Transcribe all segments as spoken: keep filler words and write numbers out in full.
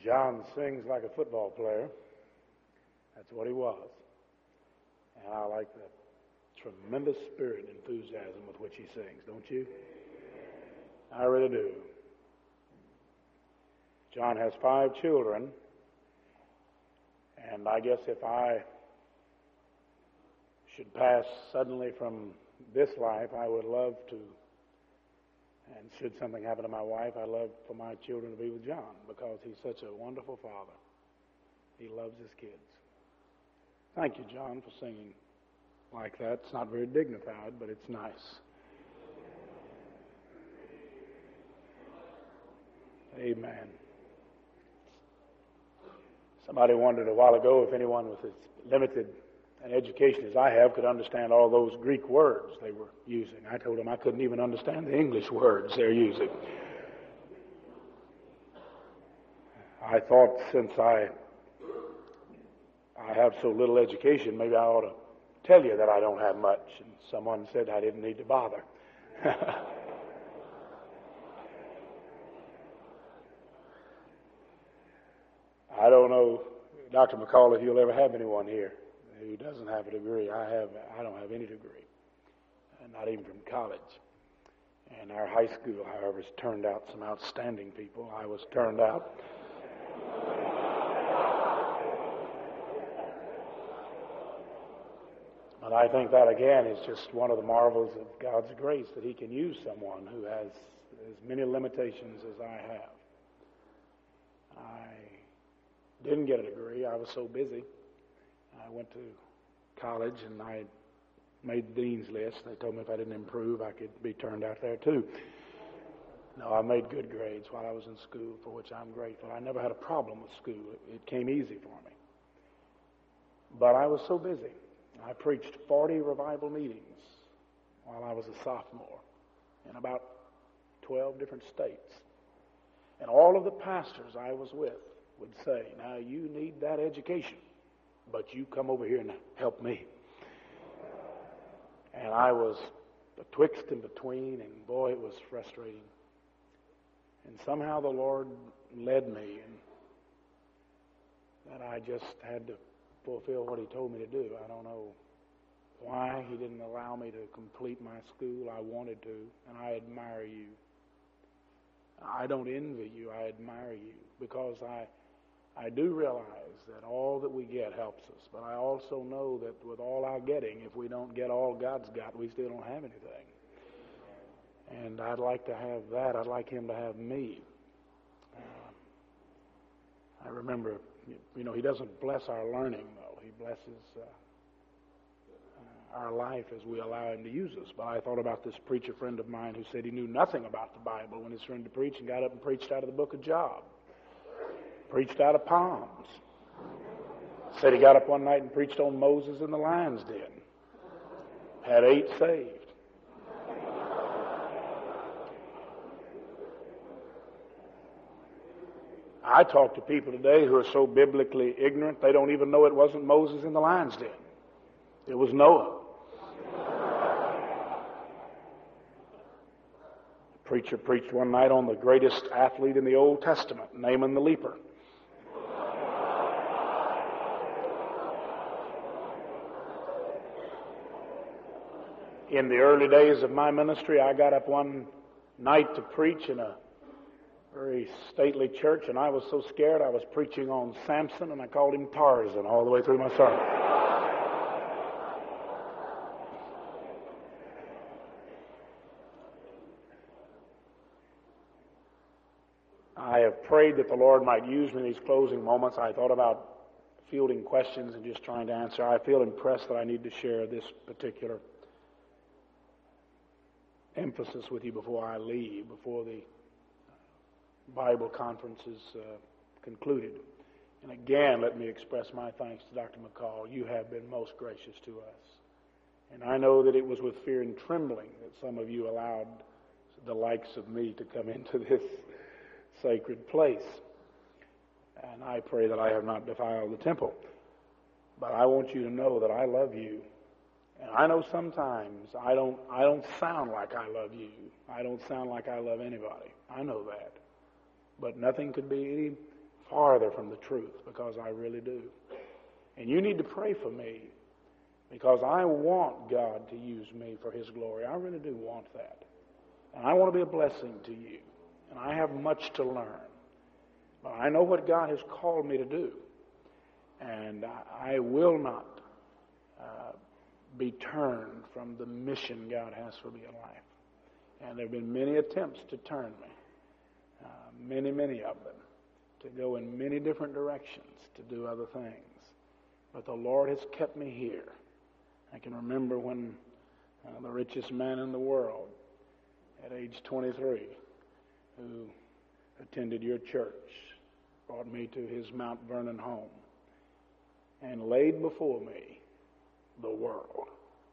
John sings like a football player. That's what he was. And I like the tremendous spirit and enthusiasm with which he sings, don't you? I really do. John has five children, and I guess if I should pass suddenly from this life, I would love to, and should something happen to my wife, I'd love for my children to be with John, because he's such a wonderful father. He loves his kids. Thank you, John, for singing like that. It's not very dignified, but it's nice. Amen. Somebody wondered a while ago if anyone with as limited an education as I have could understand all those Greek words they were using. I told them I couldn't even understand the English words they're using. I thought since I I have so little education, maybe I ought to tell you that I don't have much. And someone said I didn't need to bother. I don't know, Doctor McCall, if you'll ever have anyone here who doesn't have a degree. I have. I don't have any degree, not even from college. And our high school, however, has turned out some outstanding people. I was turned out. But I think that, again, is just one of the marvels of God's grace, that he can use someone who has as many limitations as I have. I didn't get a degree. I was so busy. I went to college and I made the dean's list. They told me if I didn't improve, I could be turned out there too. No, I made good grades while I was in school, for which I'm grateful. I never had a problem with school. It, it came easy for me. But I was so busy. I preached forty revival meetings while I was a sophomore in about twelve different states. And all of the pastors I was with would say, now you need that education, but you come over here and help me. And I was betwixt and between, and boy, it was frustrating. And somehow the Lord led me, and that I just had to fulfill what he told me to do. I don't know why he didn't allow me to complete my school. I wanted to, and I admire you. I don't envy you, I admire you, because I I do realize that all that we get helps us, but I also know that with all our getting, if we don't get all God's got, we still don't have anything. And I'd like to have that. I'd like him to have me. Uh, I remember, you know, he doesn't bless our learning, though. He blesses uh, uh, our life as we allow him to use us. But I thought about this preacher friend of mine who said he knew nothing about the Bible when his friend to preach, and got up and preached out of the book of Job. Preached out of Palms. Said he got up one night and preached on Moses in the lion's den. Had eight saved. I talk to people today who are so biblically ignorant they don't even know it wasn't Moses in the lion's den. It was Noah. A preacher preached one night on the greatest athlete in the Old Testament, Naaman the leper. In the early days of my ministry, I got up one night to preach in a very stately church, and I was so scared I was preaching on Samson, and I called him Tarzan all the way through my sermon. I have prayed that the Lord might use me in these closing moments. I thought about fielding questions and just trying to answer. I feel impressed that I need to share this particular emphasis with you before I leave, before the Bible conference is uh, concluded. And again, let me express my thanks to Doctor McCall. You have been most gracious to us. And I know that it was with fear and trembling that some of you allowed the likes of me to come into this sacred place. And I pray that I have not defiled the temple. But I want you to know that I love you. And I know sometimes I don't I don't sound like I love you. I don't sound like I love anybody. I know that. But nothing could be any farther farther from the truth, because I really do. And you need to pray for me, because I want God to use me for His glory. I really do want that. And I want to be a blessing to you. And I have much to learn. But I know what God has called me to do. And I, I will not uh, be turned from the mission God has for me in life. And there have been many attempts to turn me. Uh, many, many of them. To go in many different directions, to do other things. But the Lord has kept me here. I can remember when uh, the richest man in the world, at age twenty-three, who attended your church, brought me to his Mount Vernon home and laid before me the world.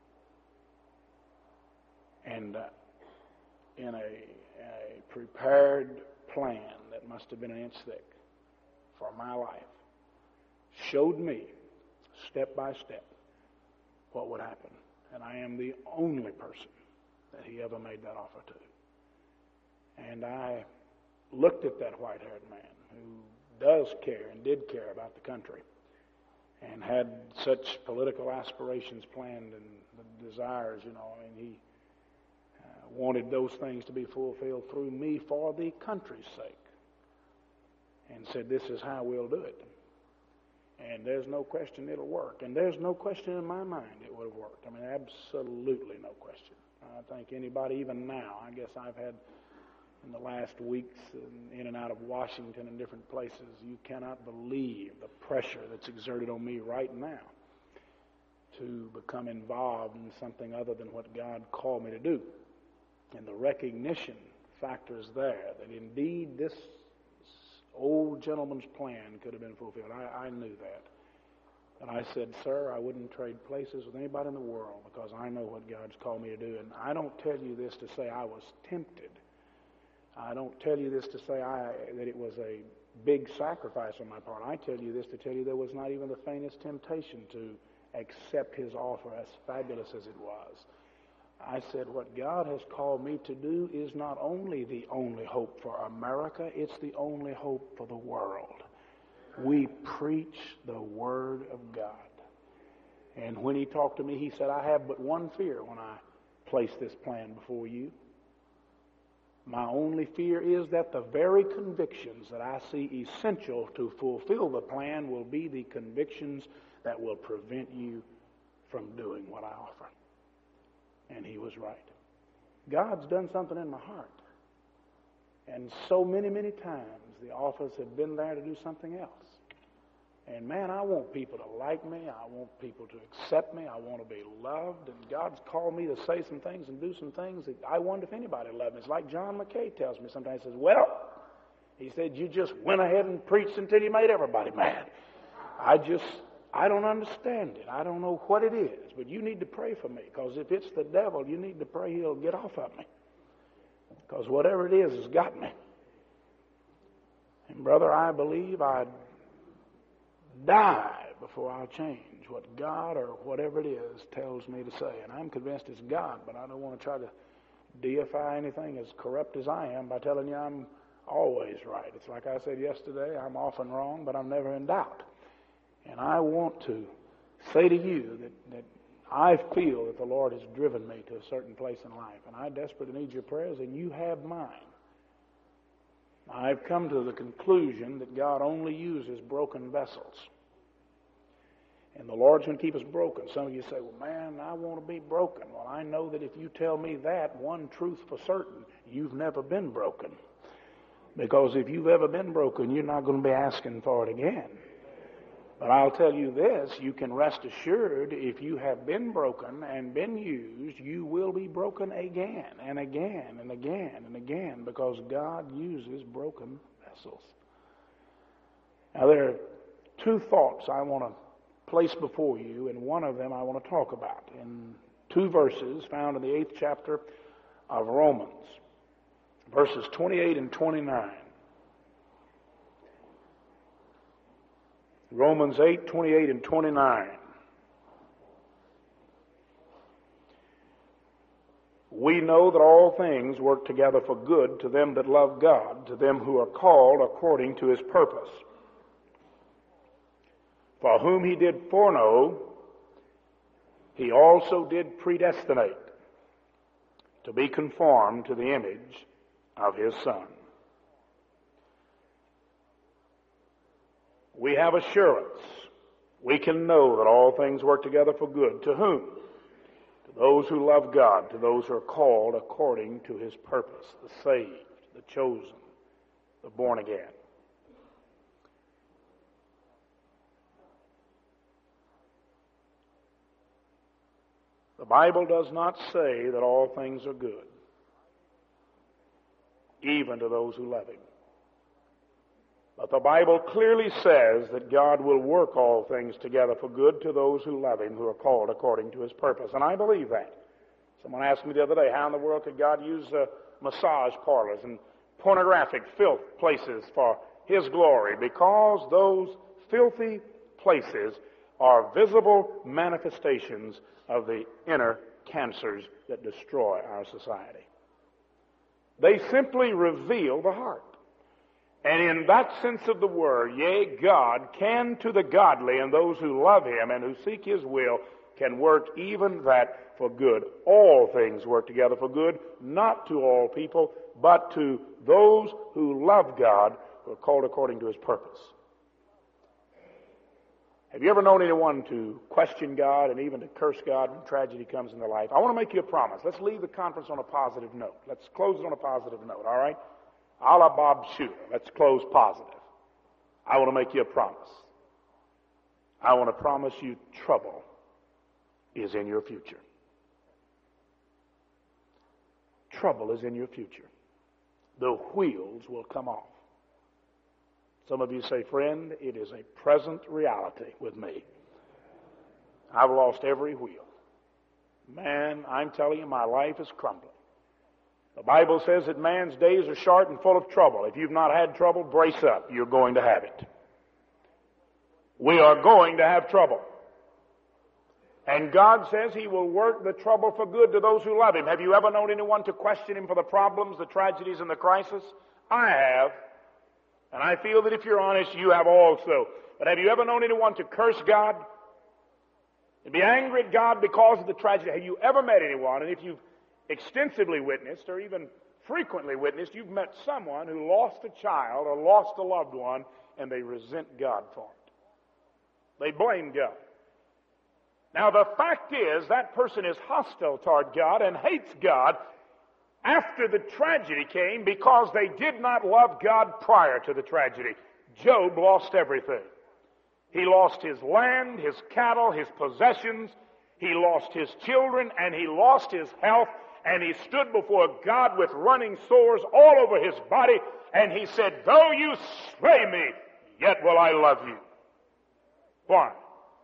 And uh, in a, a prepared plan that must have been an inch thick for my life, showed me step by step what would happen. And I am the only person that he ever made that offer to. And I looked at that white-haired man who does care and did care about the country and had such political aspirations planned and the desires, you know, and he uh, wanted those things to be fulfilled through me for the country's sake, and said, this is how we'll do it. And there's no question it'll work. And there's no question in my mind it would have worked. I mean, absolutely no question. I think anybody, even now, I guess I've had in the last weeks in and out of Washington and different places, you cannot believe the pressure that's exerted on me right now to become involved in something other than what God called me to do. And the recognition factor is there that indeed this old gentleman's plan could have been fulfilled. I, I knew that. And I said, sir, I wouldn't trade places with anybody in the world because I know what God's called me to do. And I don't tell you this to say I was tempted. I don't tell you this to say I, that it was a big sacrifice on my part. I tell you this to tell you there was not even the faintest temptation to accept his offer, as fabulous as it was. I said, what God has called me to do is not only the only hope for America, it's the only hope for the world. We preach the Word of God. And when he talked to me, he said, I have but one fear when I place this plan before you. My only fear is that the very convictions that I see essential to fulfill the plan will be the convictions that will prevent you from doing what I offer. And he was right. God's done something in my heart. And so many, many times the offers have been there to do something else. And man, I want people to like me. I want people to accept me. I want to be loved. And God's called me to say some things and do some things that I wonder if anybody loved me. It's like John McKay tells me sometimes. He says, well, he said, you just went ahead and preached until you made everybody mad. I just... I don't understand it. I don't know what it is, but you need to pray for me, because if it's the devil, you need to pray he'll get off of me, because whatever it is has got me. And brother, I believe I'd die before I'll change what God or whatever it is tells me to say. And I'm convinced it's God, but I don't want to try to deify anything as corrupt as I am by telling you I'm always right. It's like I said yesterday, I'm often wrong, but I'm never in doubt. And I want to say to you that, that I feel that the Lord has driven me to a certain place in life, and I desperately need your prayers, and you have mine. I've come to the conclusion that God only uses broken vessels. And the Lord's going to keep us broken. Some of you say, well, man, I want to be broken. Well, I know that if you tell me that, one truth for certain, you've never been broken. Because if you've ever been broken, you're not going to be asking for it again. But I'll tell you this, you can rest assured if you have been broken and been used, you will be broken again and again and again and again, because God uses broken vessels. Now there are two thoughts I want to place before you, and one of them I want to talk about in two verses found in the eighth chapter of Romans, verses twenty-eight and twenty-nine. Romans eight, twenty-eight and twenty-nine. We know that all things work together for good to them that love God, to them who are called according to his purpose. For whom he did foreknow, he also did predestinate to be conformed to the image of his Son. We have assurance. We can know that all things work together for good. To whom? To those who love God, to those who are called according to his purpose, the saved, the chosen, the born again. The Bible does not say that all things are good, even to those who love him. But the Bible clearly says that God will work all things together for good to those who love him, who are called according to his purpose. And I believe that. Someone asked me the other day, how in the world could God use uh, massage parlors and pornographic filth places for his glory? Because those filthy places are visible manifestations of the inner cancers that destroy our society. They simply reveal the heart. And in that sense of the word, yea, God can to the godly and those who love him and who seek his will can work even that for good. All things work together for good, not to all people, but to those who love God, who are called according to his purpose. Have you ever known anyone to question God and even to curse God when tragedy comes in their life? I want to make you a promise. Let's leave the conference on a positive note. Let's close it on a positive note, all right? A la Bob Shooter. Let's close positive. I want to make you a promise. I want to promise you trouble is in your future. Trouble is in your future. The wheels will come off. Some of you say, friend, it is a present reality with me. I've lost every wheel. Man, I'm telling you, my life is crumbling. The Bible says that man's days are short and full of trouble. If you've not had trouble, brace up. You're going to have it. We are going to have trouble. And God says he will work the trouble for good to those who love him. Have you ever known anyone to question him for the problems, the tragedies, and the crisis? I have. And I feel that if you're honest, you have also. But have you ever known anyone to curse God? And be angry at God because of the tragedy? Have you ever met anyone, and if you've extensively witnessed or even frequently witnessed, you've met someone who lost a child or lost a loved one, and they resent God for it. They blame God. Now the fact is, that person is hostile toward God and hates God after the tragedy came because they did not love God prior to the tragedy. Job lost everything. He lost his land, his cattle, his possessions. He lost his children, and he lost his health. And he stood before God with running sores all over his body. And he said, though you slay me, yet will I love you. Why?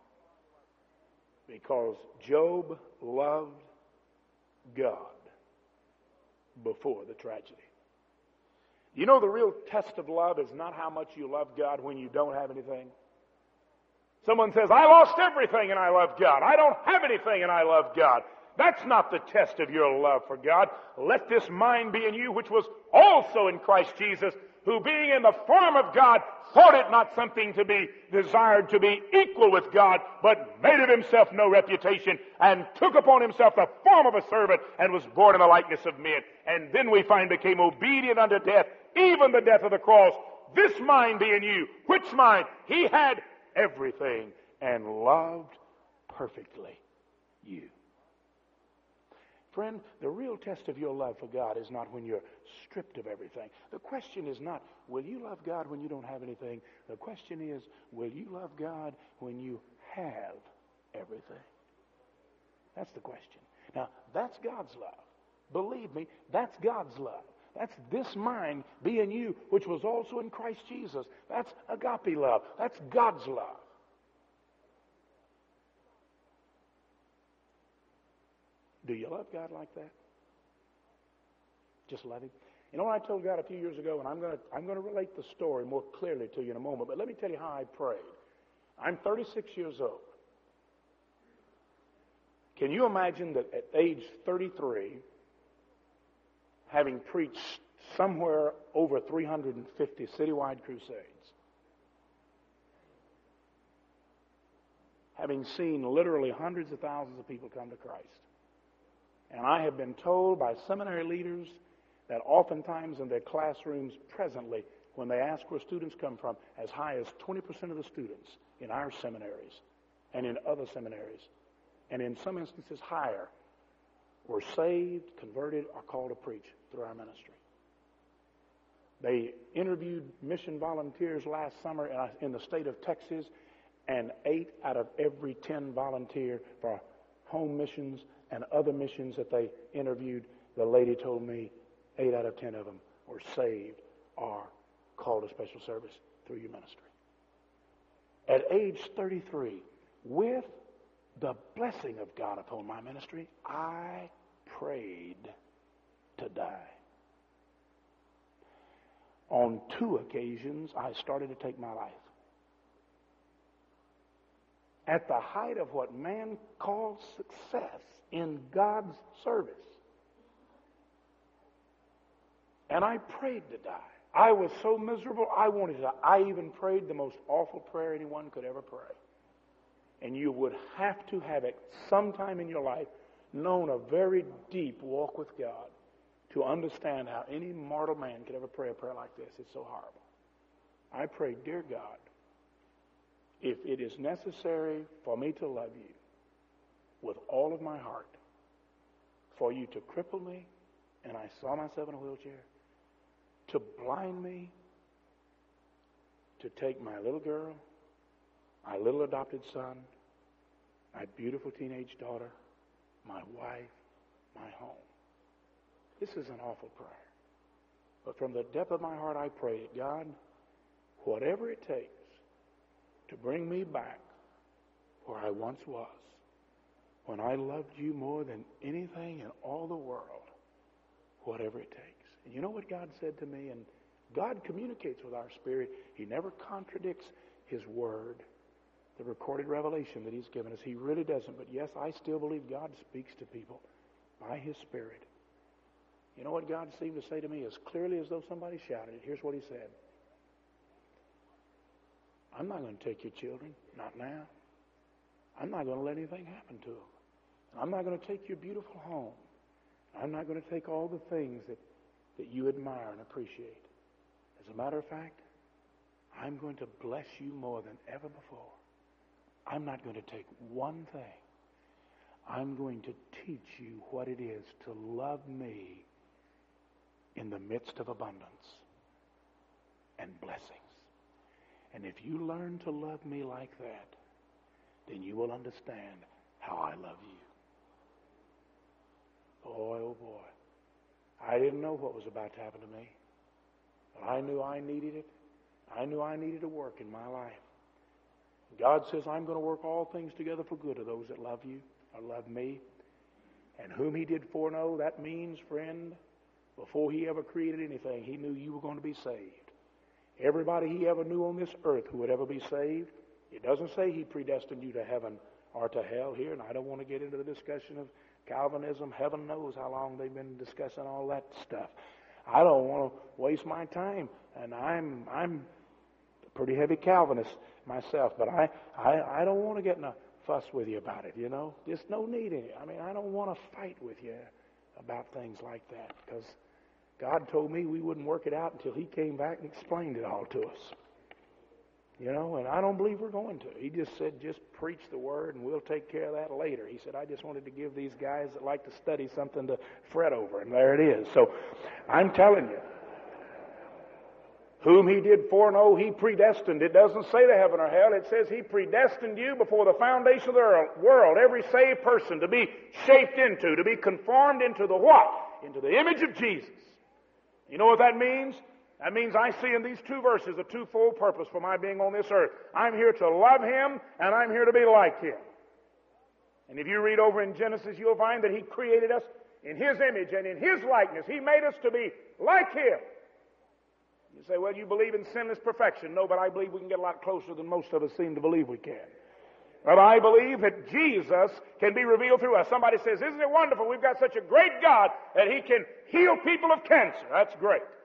Because Job loved God before the tragedy. You know, the real test of love is not how much you love God when you don't have anything. Someone says, I lost everything and I love God. I don't have anything and I love God. That's not the test of your love for God. Let this mind be in you, which was also in Christ Jesus, who being in the form of God, thought it not something to be desired to be equal with God, but made of himself no reputation, and took upon himself the form of a servant, and was born in the likeness of men. And then we find became obedient unto death, even the death of the cross. This mind be in you. Which mind? He had everything and loved perfectly you. Friend, the real test of your love for God is not when you're stripped of everything. The question is not, will you love God when you don't have anything? The question is, will you love God when you have everything? That's the question. Now, that's God's love. Believe me, that's God's love. That's this mind be in you, which was also in Christ Jesus. That's agape love. That's God's love. Do you love God like that? Just love him? You know what I told God a few years ago, and I'm going to I'm going to relate the story more clearly to you in a moment, but let me tell you how I prayed. I'm thirty-six years old. Can you imagine that at age thirty-three, having preached somewhere over three hundred fifty citywide crusades, having seen literally hundreds of thousands of people come to Christ. And I have been told by seminary leaders that oftentimes in their classrooms presently, when they ask where students come from, as high as twenty percent of the students in our seminaries and in other seminaries, and in some instances higher, were saved, converted, or called to preach through our ministry. They interviewed mission volunteers last summer in the state of Texas, and eight out of every ten volunteer for home missions and other missions that they interviewed, the lady told me eight out of ten of them were saved or called to special service through your ministry. At age thirty-three, with the blessing of God upon my ministry, I prayed to die. On two occasions, I started to take my life. At the height of what man calls success in God's service. And I prayed to die. I was so miserable, I wanted to die. I even prayed the most awful prayer anyone could ever pray. And you would have to have at some time in your life known a very deep walk with God to understand how any mortal man could ever pray a prayer like this. It's so horrible. I prayed, dear God, if it is necessary for me to love you with all of my heart, for you to cripple me, and I saw myself in a wheelchair, to blind me, to take my little girl, my little adopted son, my beautiful teenage daughter, my wife, my home. This is an awful prayer. But from the depth of my heart, I pray, God, whatever it takes to bring me back where I once was, when I loved you more than anything in all the world, whatever it takes. And you know what God said to me? And God communicates with our spirit. He never contradicts his word, the recorded revelation that he's given us. He really doesn't. But yes, I still believe God speaks to people by his spirit. You know what God seemed to say to me as clearly as though somebody shouted it? Here's what he said. I'm not going to take your children, not now. I'm not going to let anything happen to them. I'm not going to take your beautiful home. I'm not going to take all the things that, that you admire and appreciate. As a matter of fact, I'm going to bless you more than ever before. I'm not going to take one thing. I'm going to teach you what it is to love me in the midst of abundance and blessings. And if you learn to love me like that, then you will understand how I love you. Boy, oh boy. I didn't know what was about to happen to me. But I knew I needed it. I knew I needed to work in my life. God says, I'm going to work all things together for good of those that love you or love me. And whom he did foreknow, that means, friend, before he ever created anything, he knew you were going to be saved. Everybody he ever knew on this earth who would ever be saved, it doesn't say he predestined you to heaven or to hell here, and I don't want to get into the discussion of Calvinism. Heaven knows how long they've been discussing all that stuff. I don't want to waste my time, and I'm I'm a pretty heavy Calvinist myself, but I, I, I don't want to get in a fuss with you about it, you know. There's no need in it. I mean, I don't want to fight with you about things like that, because God told me we wouldn't work it out until he came back and explained it all to us. You know, and I don't believe we're going to. He just said, just preach the word and we'll take care of that later. He said, I just wanted to give these guys that like to study something to fret over, and there it is. So I'm telling you, whom he did foreknow, he predestined. It doesn't say to heaven or hell. It says he predestined you before the foundation of the world, every saved person, to be shaped into, to be conformed into the what? Into the image of Jesus. You know what that means? That means I see in these two verses a twofold purpose for my being on this earth. I'm here to love him, and I'm here to be like him. And if you read over in Genesis, you'll find that he created us in his image and in his likeness. He made us to be like him. You say, well, you believe in sinless perfection. No, but I believe we can get a lot closer than most of us seem to believe we can. But I believe that Jesus can be revealed through us. Somebody says, isn't it wonderful? We've got such a great God that he can heal people of cancer. That's great.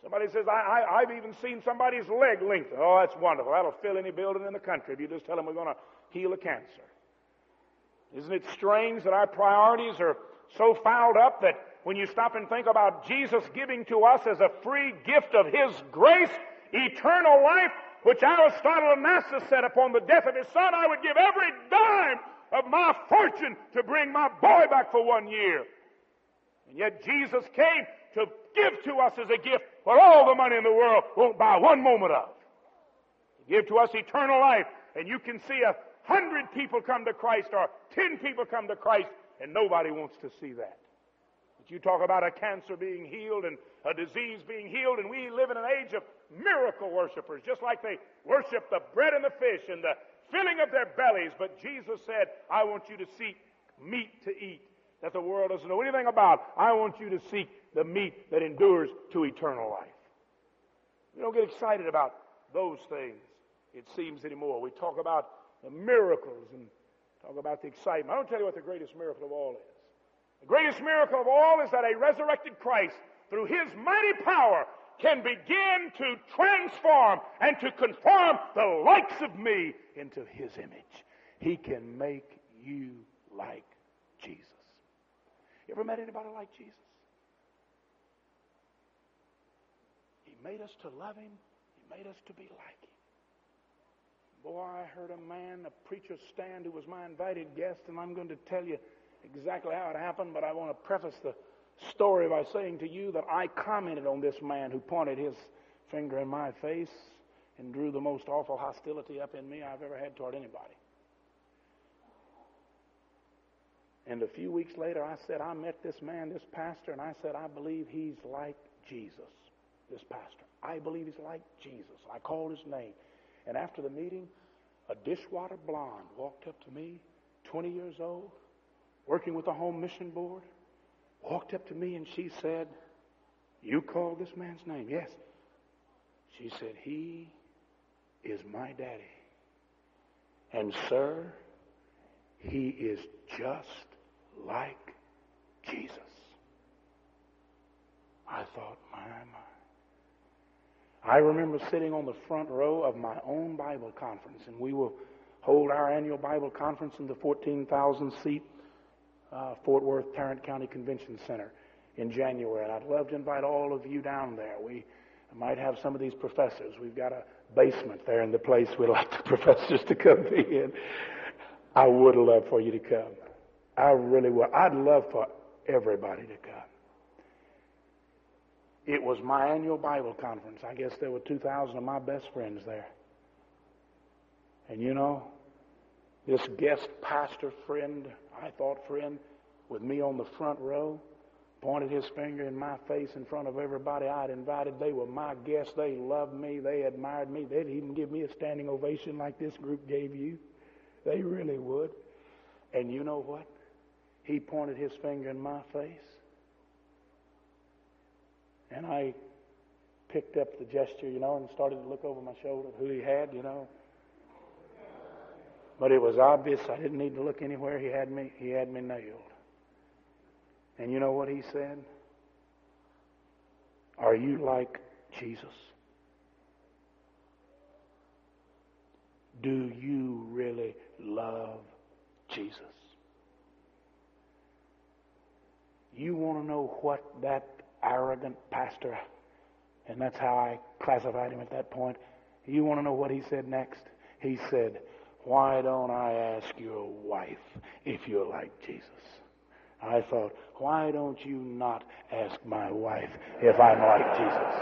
Somebody says, I, I, I've even seen somebody's leg lengthen. Oh, that's wonderful. That'll fill any building in the country if you just tell them we're going to heal a cancer. Isn't it strange that our priorities are so fouled up that when you stop and think about Jesus giving to us as a free gift of His grace, eternal life, which Aristotle of Nassau said upon the death of his son, I would give every dime of my fortune to bring my boy back for one year. And yet Jesus came to give to us as a gift what all the money in the world won't buy one moment of. To give to us eternal life. And you can see a hundred people come to Christ or ten people come to Christ, and nobody wants to see that. But you talk about a cancer being healed and a disease being healed, and we live in an age of miracle worshipers, just like they worship the bread and the fish and the filling of their bellies. But Jesus said, I want you to seek meat to eat that the world doesn't know anything about. I want you to seek the meat that endures to eternal life. We don't get excited about those things, it seems, anymore. We talk about the miracles and talk about the excitement. I don't tell you what the greatest miracle of all is. The greatest miracle of all is that a resurrected Christ, through His mighty power, can begin to transform and to conform the likes of me into His image. He can make you like Jesus. You ever met anybody like Jesus? He made us to love Him. He made us to be like Him. Boy, I heard a man, a preacher, stand who was my invited guest, and I'm going to tell you exactly how it happened, but I want to preface the story by saying to you that I commented on this man who pointed his finger in my face and drew the most awful hostility up in me I've ever had toward anybody. And a few weeks later, I said, I met this man, this pastor, and I said, I believe he's like Jesus, this pastor. I believe he's like Jesus. I called his name. And after the meeting, a dishwater blonde walked up to me, twenty years old, working with the Home Mission Board, walked up to me and she said, you called this man's name? Yes. She said, he is my daddy. And sir, he is just like Jesus. I thought, my, my. I remember sitting on the front row of my own Bible conference, and we will hold our annual Bible conference in the fourteen thousand seat uh, Fort Worth Tarrant County Convention Center in January. And I'd love to invite all of you down there. We might have some of these professors. We've got a basement there in the place we'd like the professors to come be in. I would love for you to come. I really would. I'd love for everybody to come. It was my annual Bible conference. I guess there were two thousand of my best friends there. And you know, this guest pastor friend, I thought friend, with me on the front row, pointed his finger in my face in front of everybody I'd invited. They were my guests. They loved me. They admired me. They'd even give me a standing ovation like this group gave you. They really would. And you know what? He pointed his finger in my face. And I picked up the gesture, you know, and started to look over my shoulder who he had, you know. But it was obvious I didn't need to look anywhere. He had me, he had me nailed. And you know what he said? Are you like Jesus? Do you really love Jesus? You want to know what that arrogant pastor, and that's how I classified him at that point, you want to know what he said next? He said, why don't I ask your wife if you're like Jesus? I thought, why don't you not ask my wife if I'm like Jesus?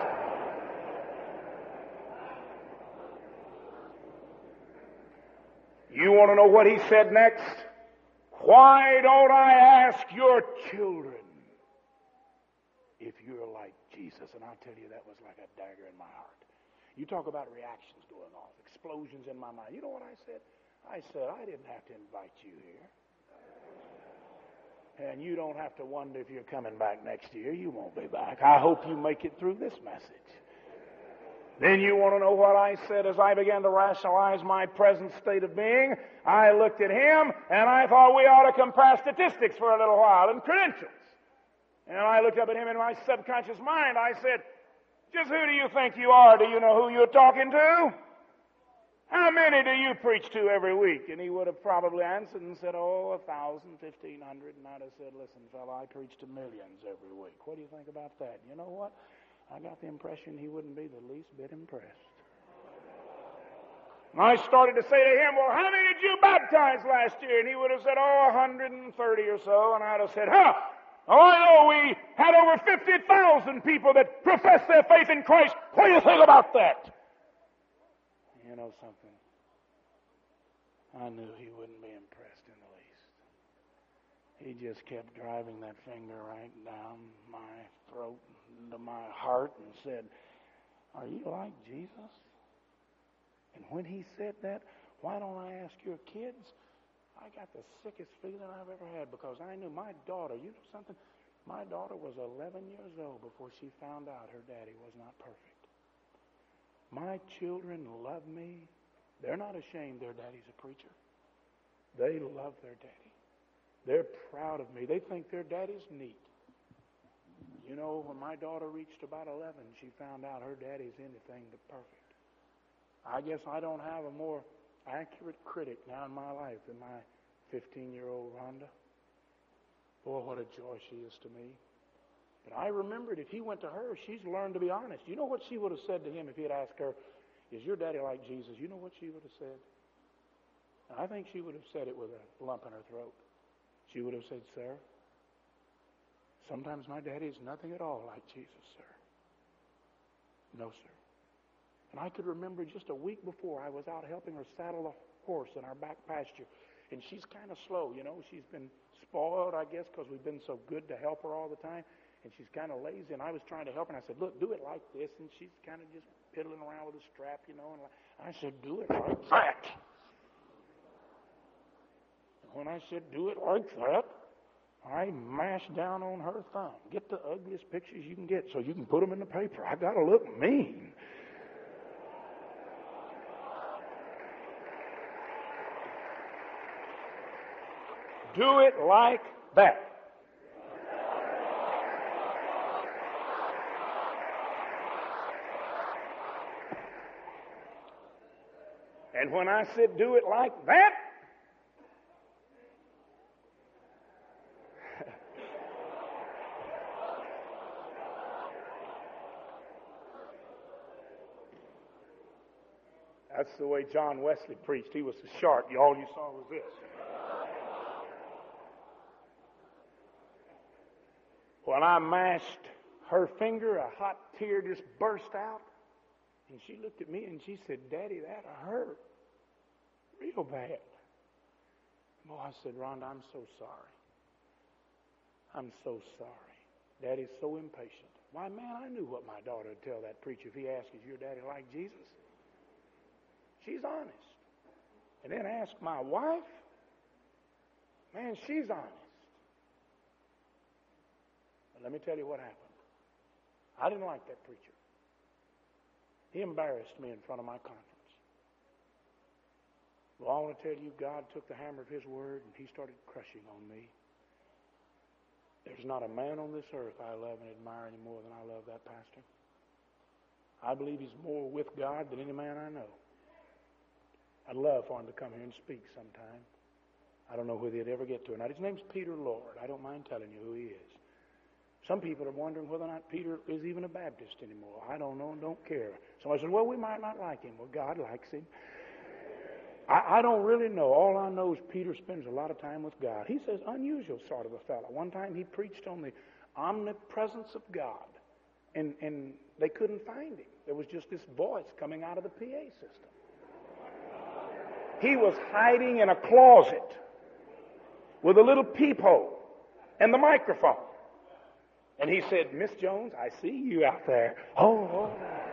You want to know what he said next? Why don't I ask your children if you're like Jesus? And I'll tell you, that was like a dagger in my heart. You talk about reactions going off, explosions in my mind. You know what I said? I said, I didn't have to invite you here. And you don't have to wonder if you're coming back next year. You won't be back. I hope you make it through this message. Then you want to know what I said as I began to rationalize my present state of being? I looked at him and I thought we ought to compare statistics for a little while and credentials. And I looked up at him in my subconscious mind. I said, Just who do you think you are? Do you know who you're talking to? How many do you preach to every week? And he would have probably answered and said, oh, a thousand, fifteen hundred. And I'd have said, listen, fella, I preach to millions every week. What do you think about that? You know what? I got the impression he wouldn't be the least bit impressed. And I started to say to him, well, how many did you baptize last year? And he would have said, oh, one hundred thirty or so. And I'd have said, huh? Oh, I know we had over fifty thousand people that profess their faith in Christ. What do you think about that? You know something? I knew he wouldn't be impressed in the least. He just kept driving that finger right down my throat into my heart and said, are you like Jesus? And when he said that, why don't I ask your kids? I got the sickest feeling I've ever had because I knew my daughter, you know something? My daughter was eleven years old before she found out her daddy was not perfect. My children love me. They're not ashamed their daddy's a preacher. They love their daddy. They're proud of me. They think their daddy's neat. You know, when my daughter reached about eleven, she found out her daddy's anything but perfect. I guess I don't have a more accurate critic now in my life than my fifteen-year-old Rhonda. Boy, what a joy she is to me. But I remembered if he went to her, she's learned to be honest. You know what she would have said to him if he had asked her, is your daddy like Jesus? You know what she would have said? I think she would have said it with a lump in her throat. She would have said, sir, sometimes my daddy is nothing at all like Jesus, sir. No, sir. And I could remember just a week before I was out helping her saddle a horse in our back pasture. And she's kind of slow, you know. She's been spoiled, I guess, because we've been so good to help her all the time. And she's kind of lazy. And I was trying to help her. And I said, look, do it like this. And she's kind of just piddling around with a strap, you know. And I said, do it like that. And when I said, do it like that, I mashed down on her thumb. Get the ugliest pictures you can get so you can put them in the paper. I got to look mean. Do it like that. And when I said do it like that, that's the way John Wesley preached. He was a shark. All you saw was this. When I mashed her finger, a hot tear just burst out. And she looked at me and she said, Daddy, that hurt real bad. Boy, I said, Rhonda, I'm so sorry. I'm so sorry. Daddy's so impatient. Why, man, I knew what my daughter would tell that preacher if he asked, is your daddy like Jesus? She's honest. And then ask my wife. Man, she's honest. But let me tell you what happened. I didn't like that preacher. He embarrassed me in front of my conference. Well, I want to tell you, God took the hammer of his word and he started crushing on me. There's not a man on this earth I love and admire any more than I love that pastor. I believe he's more with God than any man I know. I'd love for him to come here and speak sometime. I don't know whether he'd ever get to it. Now, his name's Peter Lord. I don't mind telling you who he is. Some people are wondering whether or not Peter is even a Baptist anymore. I don't know and don't care. Somebody says, well, we might not like him. Well, God likes him. I, I don't really know. All I know is Peter spends a lot of time with God. He's an unusual sort of a fellow. One time he preached on the omnipresence of God, and, and they couldn't find him. There was just this voice coming out of the P A system. He was hiding in a closet with a little peephole and the microphone. And he said, Miss Jones, I see you out there. Oh, oh.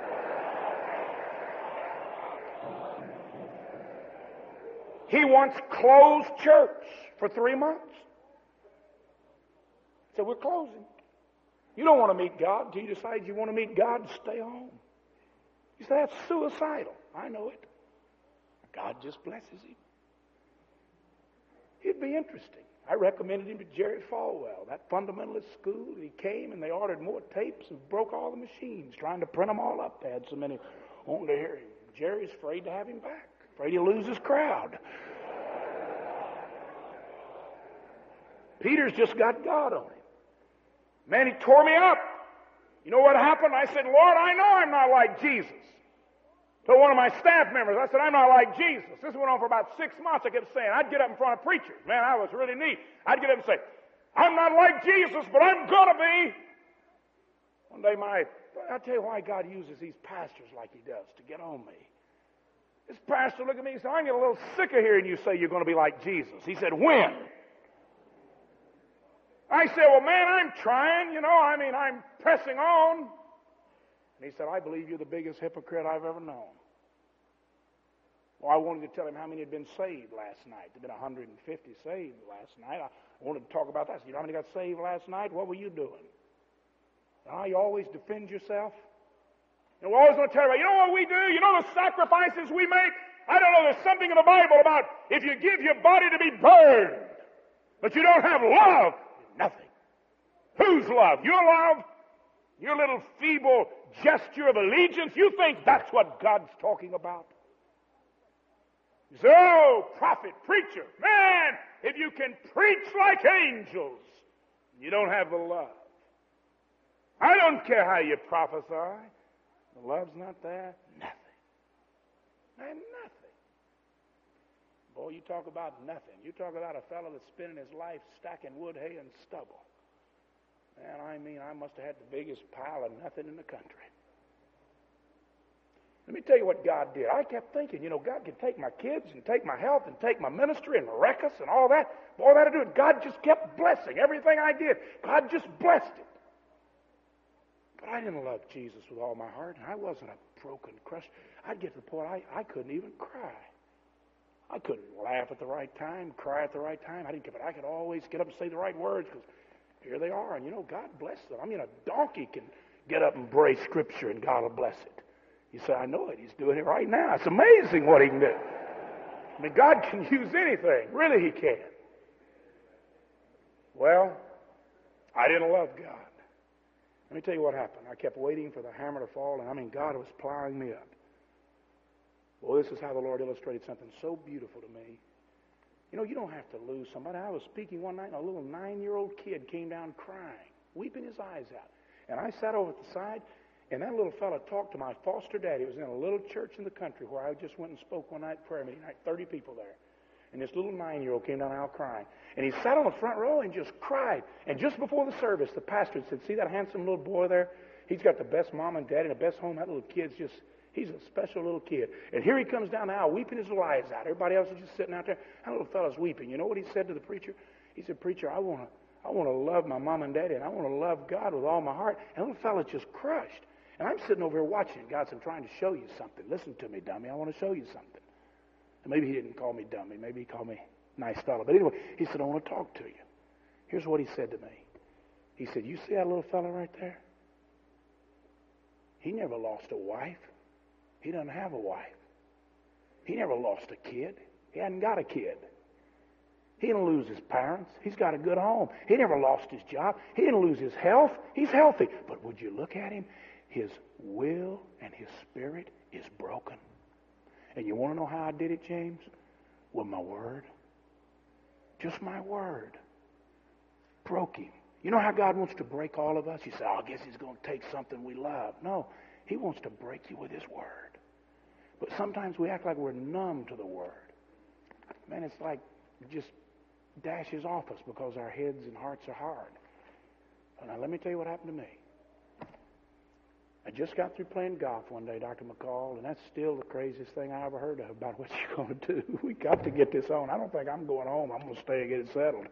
He once closed church for three months. So we're closing. You don't want to meet God until you decide you want to meet God, stay home. You say, that's suicidal. I know it. God just blesses him. It'd be interesting. I recommended him to Jerry Falwell, that fundamentalist school. He came and they ordered more tapes and broke all the machines, trying to print them all up. They had so many on to hear him. Jerry's afraid to have him back, afraid he'll lose his crowd. Peter's just got God on him. Man, he tore me up. You know what happened? I said, Lord, I know I'm not like Jesus. Told one of my staff members, I said, I'm not like Jesus. This went on for about six months. I kept saying, I'd get up in front of preachers. Man, I was really neat. I'd get up and say, I'm not like Jesus, but I'm going to be. One day, my, I'll tell you why God uses these pastors like he does, to get on me. This pastor looked at me and said, I get a little sick of hearing you say you're going to be like Jesus. He said, when? I said, well, man, I'm trying, you know, I mean, I'm pressing on. And he said, I believe you're the biggest hypocrite I've ever known. Well, I wanted to tell him how many had been saved last night. There had been one hundred fifty saved last night. I wanted to talk about that. I said, you know how many got saved last night? What were you doing? Ah, you always defend yourself. And we're always going to tell you, you know what we do? You know the sacrifices we make? I don't know, there's something in the Bible about if you give your body to be burned, but you don't have love, nothing. Whose love? Your love? Your little feeble gesture of allegiance? You think that's what God's talking about? You say, oh, prophet, preacher, man, if you can preach like angels, you don't have the love. I don't care how you prophesy. The love's not there. Nothing. And nothing. Boy, you talk about nothing. You talk about a fellow that's spending his life stacking wood, hay, and stubble. Man, I mean, I must have had the biggest pile of nothing in the country. Let me tell you what God did. I kept thinking, you know, God could take my kids and take my health and take my ministry and wreck us and all that. Boy, that'd do it. God just kept blessing everything I did. God just blessed it. But I didn't love Jesus with all my heart, and I wasn't a broken, crushed. I'd get to the point I, I couldn't even cry. I couldn't laugh at the right time, cry at the right time. I didn't care, but I could always get up and say the right words because here they are. And, you know, God bless them. I mean, a donkey can get up and brace Scripture, and God will bless it. You say, I know it. He's doing it right now. It's amazing what he can do. I mean, God can use anything. Really, he can. Well, I didn't love God. Let me tell you what happened. I kept waiting for the hammer to fall, and I mean, God was plowing me up. Well, this is how the Lord illustrated something so beautiful to me. You know, you don't have to lose somebody. I was speaking one night, and a little nine-year-old kid came down crying, weeping his eyes out. And I sat over at the side, and that little fella talked to my foster daddy. It was in a little church in the country where I just went and spoke one night at prayer meeting, like thirty people there. And this little nine-year-old came down the aisle crying. And he sat on the front row and just cried. And just before the service, the pastor said, see that handsome little boy there? He's got the best mom and dad and the best home. That little kid's just, he's a special little kid. And here he comes down the aisle weeping his little eyes out. Everybody else is just sitting out there. That little fella's weeping. You know what he said to the preacher? He said, preacher, I want to I want to love my mom and daddy, and I want to love God with all my heart. And the little fella's just crushed. And I'm sitting over here watching. God said, I'm trying to show you something. Listen to me, dummy. I want to show you something. And maybe he didn't call me dummy. Maybe he called me nice fellow. But anyway, he said, I want to talk to you. Here's what he said to me. He said, you see that little fellow right there? He never lost a wife. He doesn't have a wife. He never lost a kid. He hadn't got a kid. He didn't lose his parents. He's got a good home. He never lost his job. He didn't lose his health. He's healthy. But would you look at him? His will and his spirit is broken. And you want to know how I did it, James? With my word. Just my word. Broke him. You know how God wants to break all of us? You say, oh, I guess he's going to take something we love. No, he wants to break you with his word. But sometimes we act like we're numb to the word. Man, it's like it just dashes off us because our heads and hearts are hard. Now, let me tell you what happened to me. I just got through playing golf one day, Doctor McCall, and that's still the craziest thing I ever heard of about what you're going to do. We got to get this on. I don't think I'm going home. I'm going to stay and get it settled.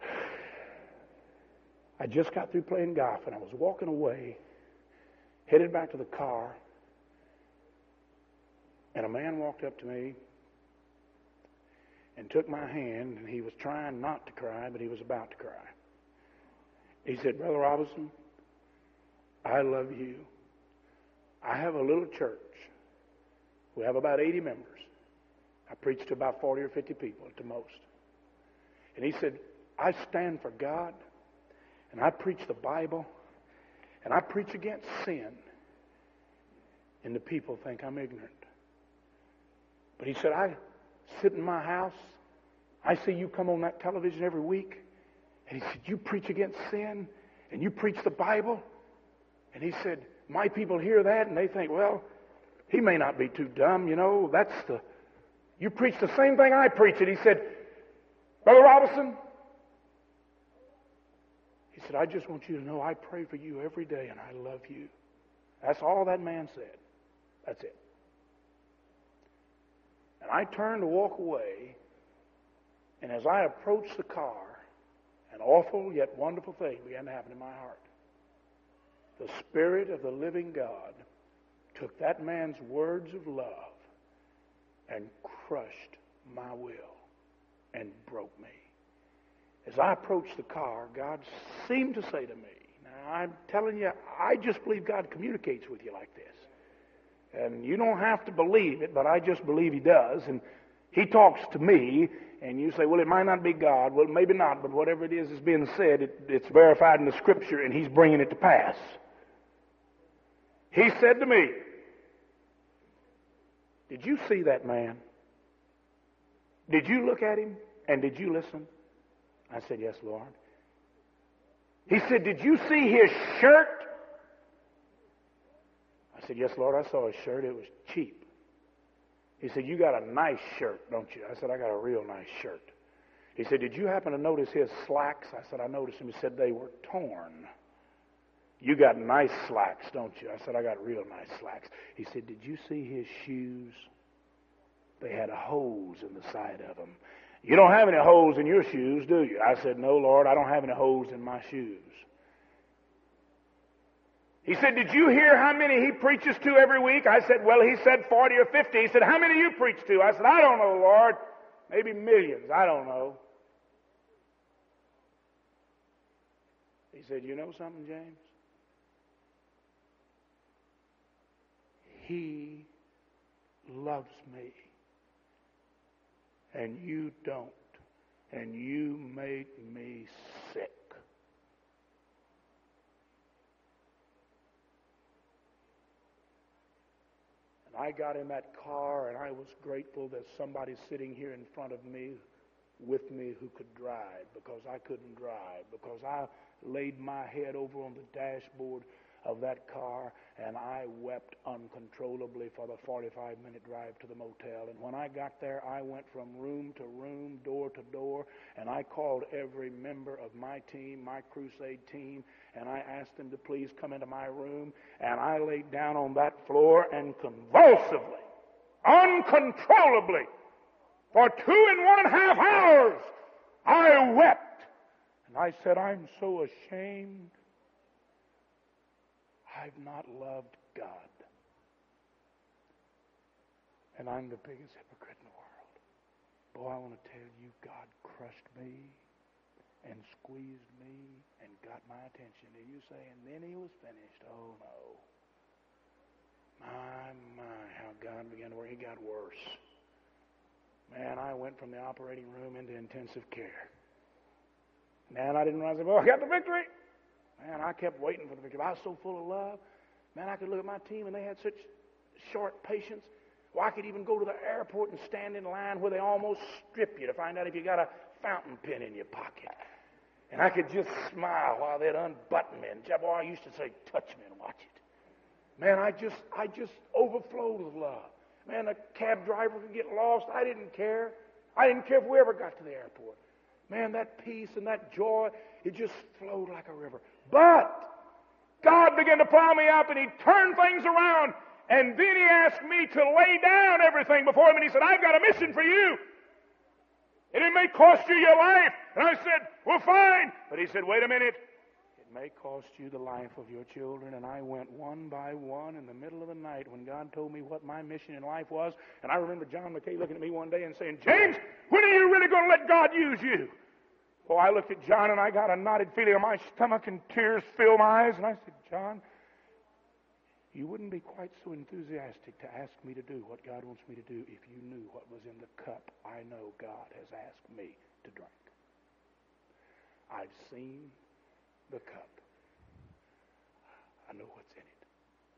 I just got through playing golf, and I was walking away, headed back to the car, and a man walked up to me and took my hand, and he was trying not to cry, but he was about to cry. He said, Brother Robinson, I love you. I have a little church. We have about eighty members. I preach to about forty or fifty people at the most. And he said, I stand for God, and I preach the Bible, and I preach against sin, and the people think I'm ignorant. But he said, I sit in my house, I see you come on that television every week, and he said, you preach against sin, and you preach the Bible. And he said, my people hear that, and they think, well, he may not be too dumb, you know, that's the, you preach the same thing I preach. And he said, Brother Robinson, he said, I just want you to know I pray for you every day, and I love you. That's all that man said. That's it. And I turned to walk away, and as I approached the car, an awful yet wonderful thing began to happen in my heart. The Spirit of the living God took that man's words of love and crushed my will and broke me. As I approached the car, God seemed to say to me, now I'm telling you, I just believe God communicates with you like this. And you don't have to believe it, but I just believe He does. And He talks to me, and you say, well, it might not be God. Well, maybe not, but whatever it is that's being said, it, it's verified in the Scripture, and He's bringing it to pass. He said to me, did you see that man? Did you look at him? And did you listen? I said, yes, Lord. He said, did you see his shirt? I said, yes, Lord, I saw his shirt. It was cheap. He said, you got a nice shirt, don't you? I said, I got a real nice shirt. He said, did you happen to notice his slacks? I said, I noticed them. He said, they were torn. You got nice slacks, don't you? I said, I got real nice slacks. He said, did you see his shoes? They had holes in the side of them. You don't have any holes in your shoes, do you? I said, no, Lord, I don't have any holes in my shoes. He said, did you hear how many he preaches to every week? I said, well, he said forty or fifty. He said, how many you preach to? I said, I don't know, Lord. Maybe millions. I don't know. He said, you know something, James? He loves me, and you don't, and you make me sick. And I got in that car, and I was grateful that somebody sitting here in front of me, with me, who could drive, because I couldn't drive, because I laid my head over on the dashboard of that car, and I wept uncontrollably for the forty-five minute drive to the motel. And when I got there, I went from room to room, door to door, and I called every member of my team, my crusade team, and I asked them to please come into my room, and I laid down on that floor and convulsively, uncontrollably, for two and one half hours, I wept. And I said, I'm so ashamed. I've not loved God. And I'm the biggest hypocrite in the world. Boy, I want to tell you, God crushed me and squeezed me and got my attention. And you say, and then he was finished. Oh, no. My, my, how God began to work. It got worse. Man, I went from the operating room into intensive care. Man, I didn't realize, oh, I got the victory. Man, I kept waiting for the victory. I was so full of love. Man, I could look at my team, and they had such short patience. Well, I could even go to the airport and stand in line where they almost strip you to find out if you got a fountain pen in your pocket. And I could just smile while they'd unbutton me. And, boy, I used to say, touch me and watch it. Man, I just, I just overflowed with love. Man, a cab driver could get lost. I didn't care. I didn't care if we ever got to the airport. Man, that peace and that joy, it just flowed like a river. But God began to plow me up, and He turned things around. And then He asked me to lay down everything before Him, and He said, I've got a mission for you. And it may cost you your life. And I said, well, fine. But He said, wait a minute. It may cost you the life of your children. And I went one by one in the middle of the night when God told me what my mission in life was. And I remember John McKay looking at me one day and saying, James, when are you really going to let God use you? Well, I looked at John, and I got a knotted feeling in my stomach, and tears filled my eyes. And I said, John, you wouldn't be quite so enthusiastic to ask me to do what God wants me to do if you knew what was in the cup I know God has asked me to drink. I've seen the cup. I know what's in it.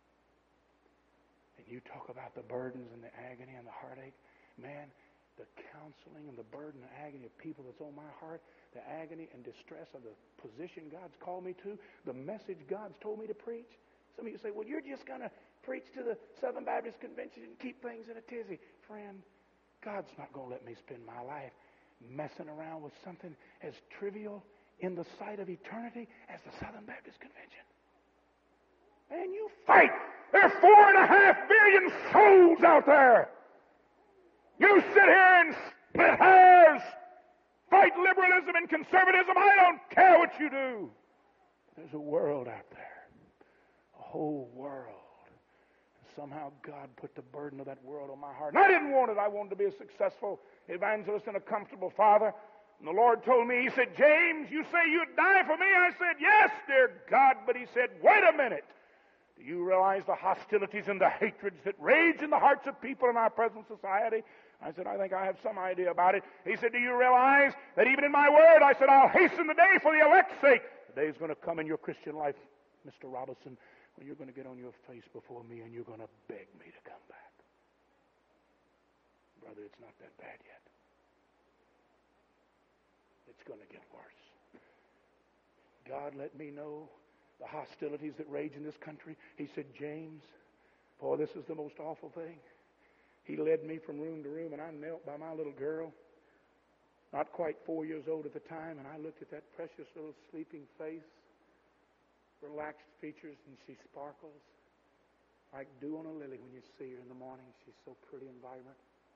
And you talk about the burdens and the agony and the heartache. Man, the counseling and the burden and agony of people that's on my heart, the agony and distress of the position God's called me to, the message God's told me to preach. Some of you say, well, you're just going to preach to the Southern Baptist Convention and keep things in a tizzy. Friend, God's not going to let me spend my life messing around with something as trivial in the sight of eternity as the Southern Baptist Convention. Man, you fight. There are four and a half billion souls out there. You sit here and split hairs, fight liberalism and conservatism. I don't care what you do. There's a world out there, a whole world. And somehow God put the burden of that world on my heart. And I didn't want it. I wanted to be a successful evangelist and a comfortable father. And the Lord told me, he said, James, you say you'd die for me? I said, yes, dear God. But he said, wait a minute. Do you realize the hostilities and the hatreds that rage in the hearts of people in our present society? I said, I think I have some idea about it. He said, do you realize that even in my word, I said, I'll hasten the day for the elect's sake. The day is going to come in your Christian life, Mister Robinson, when you're going to get on your face before me and you're going to beg me to come back. Brother, it's not that bad yet. It's going to get worse. God let me know the hostilities that rage in this country. He said, James, boy, this is the most awful thing. He led me from room to room, and I knelt by my little girl, not quite four years old at the time, and I looked at that precious little sleeping face, relaxed features, and she sparkles like dew on a lily when you see her in the morning. She's so pretty and vibrant.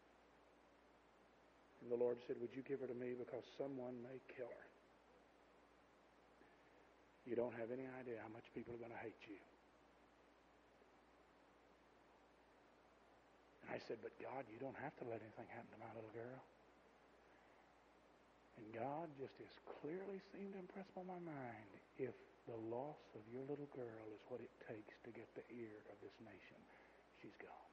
And the Lord said, would you give her to me because someone may kill her? You don't have any idea how much people are going to hate you. And I said, but God, you don't have to let anything happen to my little girl. And God just as clearly seemed to impress upon my mind, if the loss of your little girl is what it takes to get the ear of this nation, she's gone.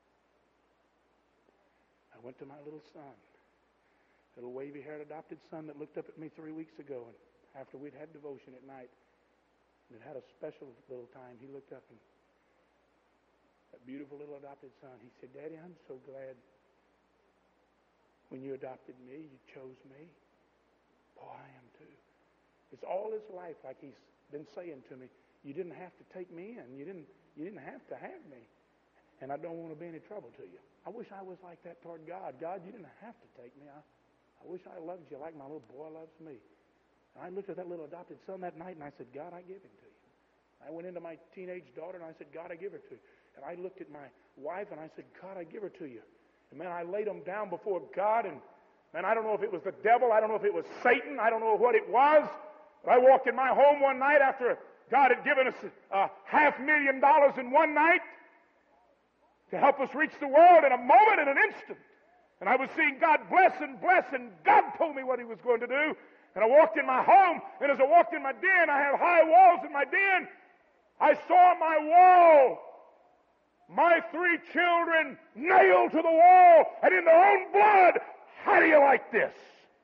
I went to my little son, little wavy-haired adopted son that looked up at me three weeks ago, and after we'd had devotion at night, and it had a special little time, he looked up and that beautiful little adopted son, he said, Daddy, I'm so glad when you adopted me, you chose me. Boy, I am too. It's all his life like he's been saying to me, you didn't have to take me in. You didn't, you didn't have to have me. And I don't want to be any trouble to you. I wish I was like that toward God. God, you didn't have to take me. I, I wish I loved you like my little boy loves me. And I looked at that little adopted son that night and I said, God, I give him to you. I went into my teenage daughter and I said, God, I give her to you. And I looked at my wife and I said, God, I give her to you. And man, I laid them down before God, and man, I don't know if it was the devil, I don't know if it was Satan, I don't know what it was. But I walked in my home one night after God had given us a half million dollars in one night to help us reach the world in a moment, in an instant. And I was seeing God bless and bless, and God told me what he was going to do. And I walked in my home, and as I walked in my den, I had high walls in my den. I saw my wall, my three children nailed to the wall, and in their own blood. How do you like this?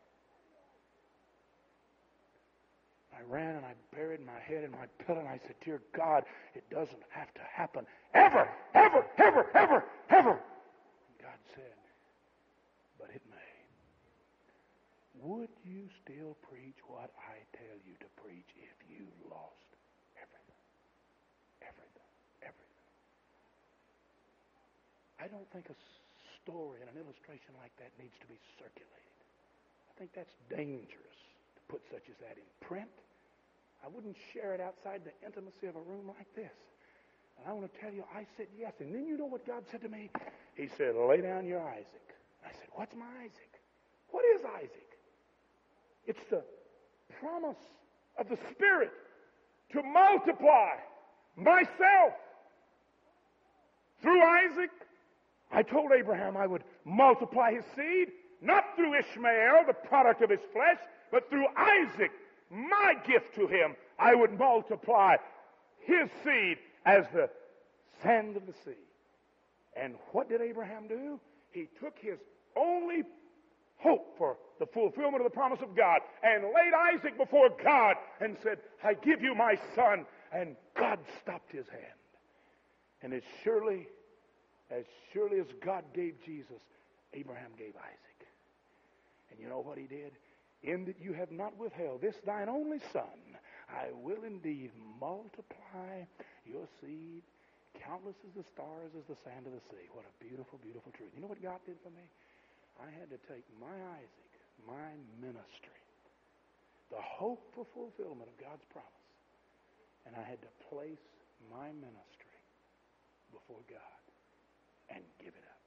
I ran and I buried my head in my pillow, and I said, dear God, it doesn't have to happen ever, ever, ever, ever, ever. And God said, but it may. Would you still preach what I tell you to preach if you lost everything? Everything. Everything. I don't think a story and an illustration like that needs to be circulated. I think that's dangerous to put such as that in print. I wouldn't share it outside the intimacy of a room like this. And I want to tell you, I said yes. And then you know what God said to me? He said, lay down your Isaac. I said, what's my Isaac? What is Isaac? It's the promise of the Spirit to multiply myself. Through Isaac, I told Abraham I would multiply his seed, not through Ishmael, the product of his flesh, but through Isaac, my gift to him. I would multiply his seed as the sand of the sea. And what did Abraham do? He took his only hope for the fulfillment of the promise of God, and laid Isaac before God and said, I give you my son. And God stopped his hand. And as surely, as surely as God gave Jesus, Abraham gave Isaac. And you know what he did? In that you have not withheld this thine only son, I will indeed multiply your seed, countless as the stars, as the sand of the sea. What a beautiful, beautiful truth. You know what God did for me? I had to take my Isaac, my ministry, the hope for fulfillment of God's promise, and I had to place my ministry before God and give it up.